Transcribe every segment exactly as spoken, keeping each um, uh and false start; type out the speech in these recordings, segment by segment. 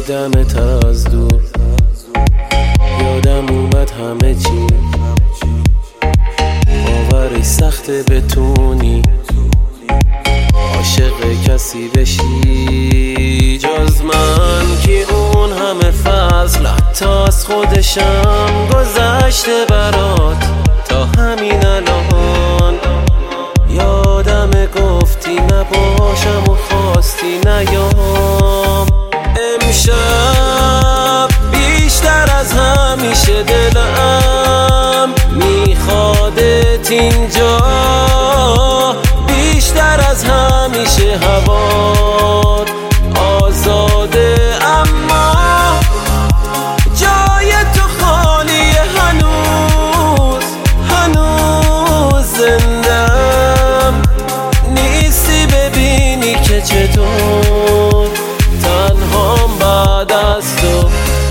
دیدمت از دور، یادم اومد همه چی. باورش سخته بتونی عاشق کسی بشی جز من، که اون همه فضل حتی از خودشم گذشته برات. تا همین الان یادم گفتی نباشم و خواستی نیام. امشب بیشتر از همیشه دلم میخوادت اینجا، بیشتر از همیشه هوات آزاده، اما جای تو خالیه. هنوز هنوز زندم نیستی ببینی که چطور تنهام بعد از تو.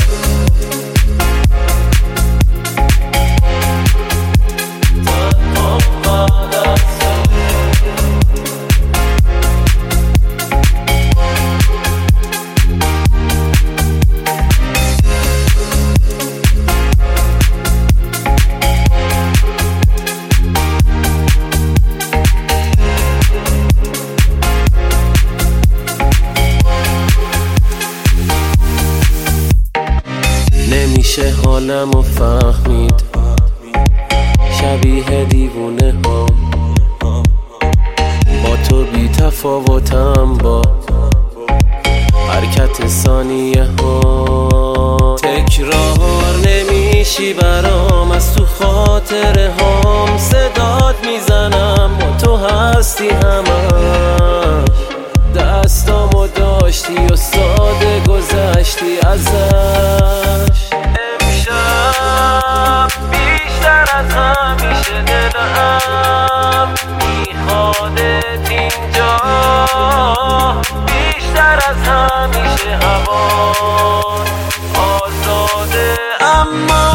نمیشه حالمو فهمید، شبیه دیوونه ها با تو بی تفاوتم، با حرکت ثانیه ها. تکرار نمیشی برام، از تو خاطره هام صدات میزنم با تو هستی همش. دستامو داشتی و ساده گذشتی ازش. امشب بیشتر از همیشه دلم میخوادت اینجا، بیشتر از همیشه هوات آزاده، اما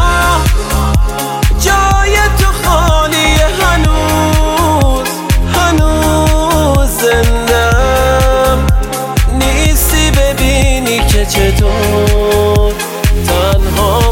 جای تو خالیه. هنوز هنوز زندم نیستی ببینی که چطور تنها